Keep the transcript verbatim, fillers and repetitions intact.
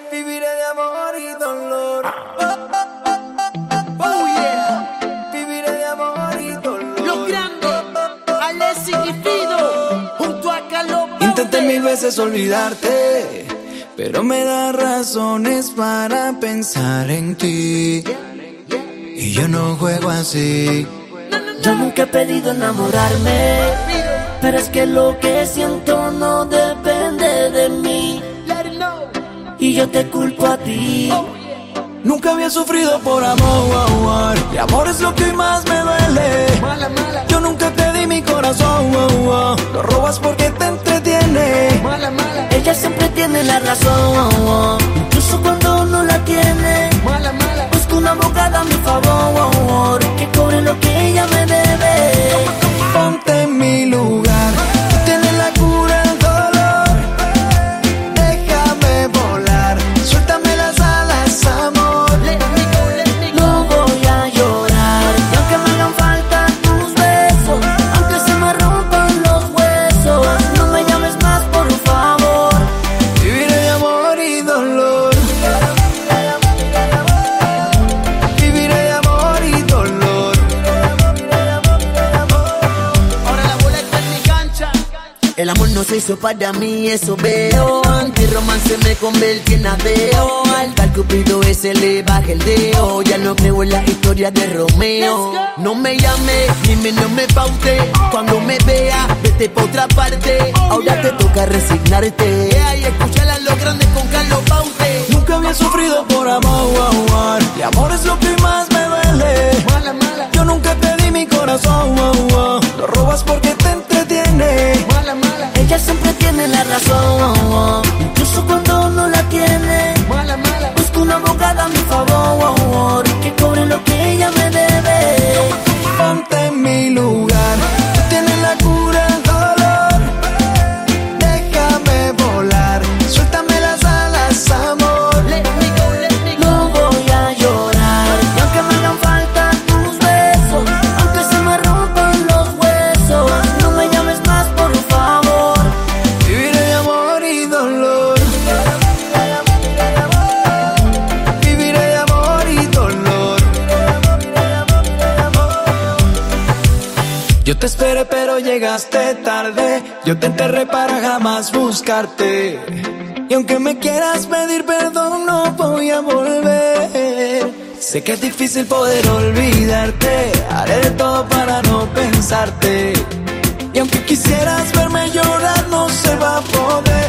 Viviré de amor y dolor. Oh yeah. Viviré de amor y dolor. Los grandes, Alexis y Fido, junto a Carlos Baute. Intenté mil veces olvidarte, pero me da razones para pensar en ti. Y yo no juego así. Yo nunca he pedido enamorarme, pero es que lo que siento no depende de mí. Y yo te culpo a ti. Nunca había sufrido por amor, y amor es lo que más me duele. Yo nunca te di mi corazón, lo robas porque te entretiene. Ella siempre tiene la razón, incluso cuando no la tiene. Busco una abogada a mi favor, que cobre lo que ella me debe. Ponte en mi lugar, tú tienes la cura del dolor. Déjame volar, suéltame las alas, amor. No voy a llorar, y aunque me hagan falta tus besos, aunque se me rompan los huesos, no me llames más, por favor. Viviré de amor y dolor. Viviré de amor y dolor. Ahora la bola está en mi cancha. El amor no se hizo para mí, eso veo. Anti-romance me convertí en ateo. Al tal Cupido ese le baja el dedo. Ya no creo en la historia de Romeo. No me llame, ni no me paute. Cuando me vea, vete pa' otra parte. Ahora te toca resignarte. Y escuchar a los grandes con Carlos Baute. Nunca había sufrido por amor, y amor es lo que más me duele. Yo nunca te di mi corazón, lo robas porque te entretiene. Ella siempre tiene la razón, incluso cuando no la tiene. Busco una abogada a mi favor, que cobre lo que ella me debe. Ponte en mi lugar, tú tienes la cura del dolor. Déjame volar, suéltame las alas, amor. No voy a llorar, y aunque me hagan falta tus besos, aunque se me rompan los huesos, no me llames más, por favor. Viviré de amor y dolor. Viviré de amor y dolor. Yo te esperé pero llegaste tarde. Yo te enterré para jamás buscarte. Y aunque me quieras pedir perdón, no voy a volver. Sé que es difícil poder olvidarte. Haré de todo para no pensarte. Y aunque quisieras verme llorar, no se va a poder.